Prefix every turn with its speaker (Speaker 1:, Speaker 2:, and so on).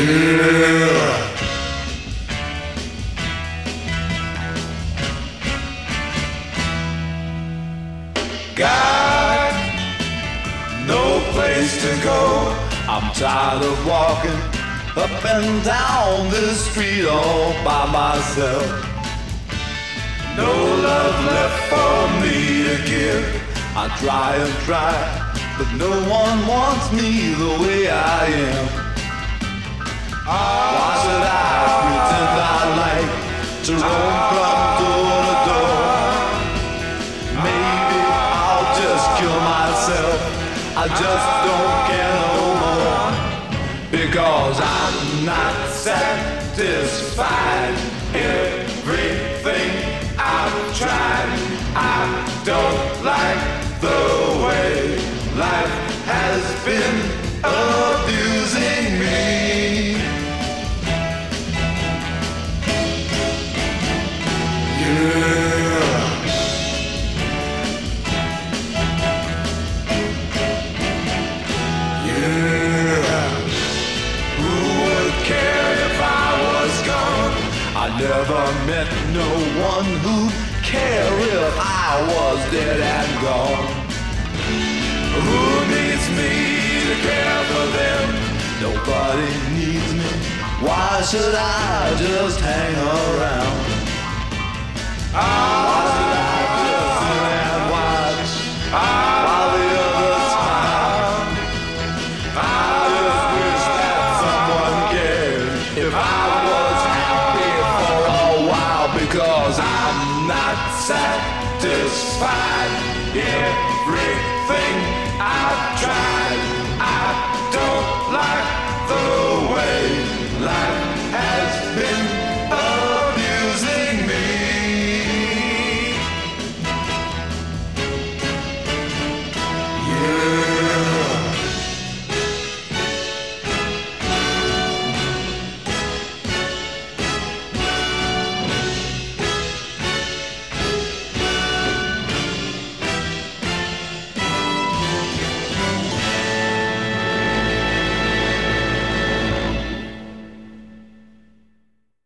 Speaker 1: Got no place to go. I'm tired of walking up and down this street all by myself. No love left for me to give. I try and try, but no one wants me the way I am. Why should I pretend I like to roam from door to door? Maybe I'll just kill myself. I just don't care no more. Because I'm not satisfied. Everything I've tried, I don't like the way life has been abusing me. Yeah. Yeah. Who would care if I was gone? I never met no one who'd care if I was dead and gone. Who needs me to care for them? Nobody needs me. Why should I just hang around? Why should